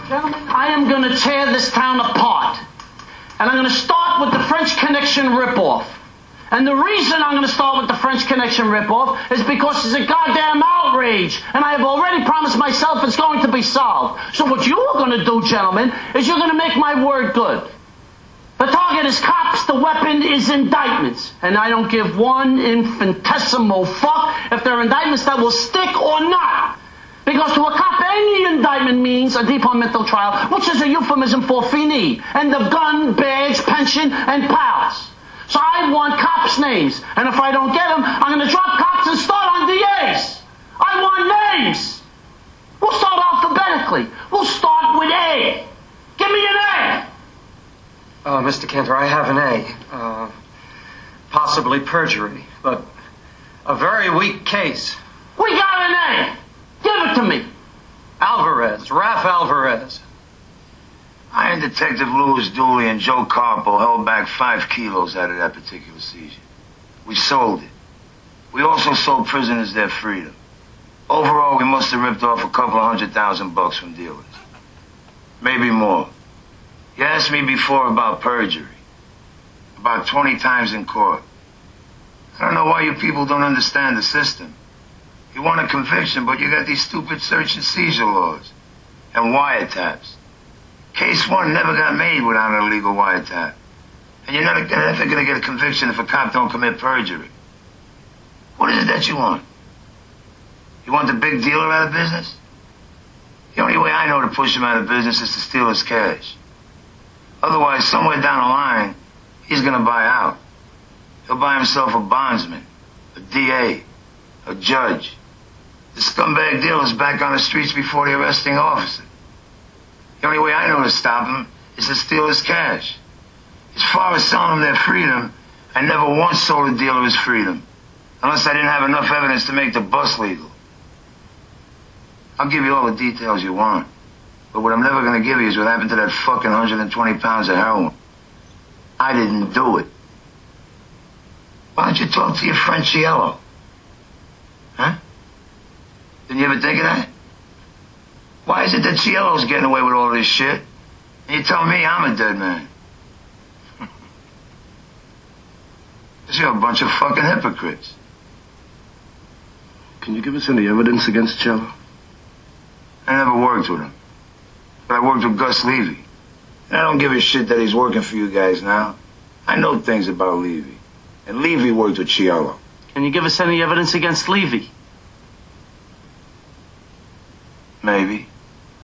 Gentlemen, I am going to tear this town apart. And I'm going to start with the French Connection ripoff. And the reason I'm going to start with the French Connection ripoff is because it's a goddamn outrage. And I have already promised myself it's going to be solved. So what you are going to do, gentlemen, is you're going to make my word good. The target is cops, the weapon is indictments. And I don't give one infinitesimal fuck if they're indictments that will stick or not. Because to a cop, any indictment means a departmental trial, which is a euphemism for fini. And the gun, badge, pension, and pals. So I want cops' names. And if I don't get them, I'm going to drop cops and start on DAs. I want names. We'll start alphabetically. We'll start with A. Give me an A. Mr. Cantor, I have an A. Possibly perjury, but a very weak case. We got an A. Give it to me. Alvarez, Ralph Alvarez. I and Detective Louis Dooley and Joe Carpo held back 5 kilos out of that particular seizure. We sold it. We also sold prisoners their freedom. Overall, we must have ripped off a couple of $100,000 from dealers. Maybe more. You asked me before about perjury. About 20 times in court. I don't know why you people don't understand the system. You want a conviction, but you got these stupid search and seizure laws. And wiretaps. Case 1 never got made without an illegal wiretap. And you're never going to get a conviction if a cop don't commit perjury. What is it that you want? You want the big dealer out of business? The only way I know to push him out of business is to steal his cash. Otherwise, somewhere down the line, he's going to buy out. He'll buy himself a bondsman, a DA, a judge. The scumbag dealer's back on the streets before the arresting officer. The only way I know to stop him is to steal his cash. As far as selling them their freedom, I never once sold a dealer his freedom. Unless I didn't have enough evidence to make the bust legal. I'll give you all the details you want. But what I'm never going to give you is what happened to that fucking 120 pounds of heroin. I didn't do it. Why don't you talk to your friend Cielo? Huh? Didn't you ever think of that? Why is it that Cielo's getting away with all this shit? And you tell me I'm a dead man? Because you're a bunch of fucking hypocrites. Can you give us any evidence against Cielo? I never worked with him. But I worked with Gus Levy. And I don't give a shit that he's working for you guys now. I know things about Levy. And Levy worked with Cielo. Can you give us any evidence against Levy? Maybe.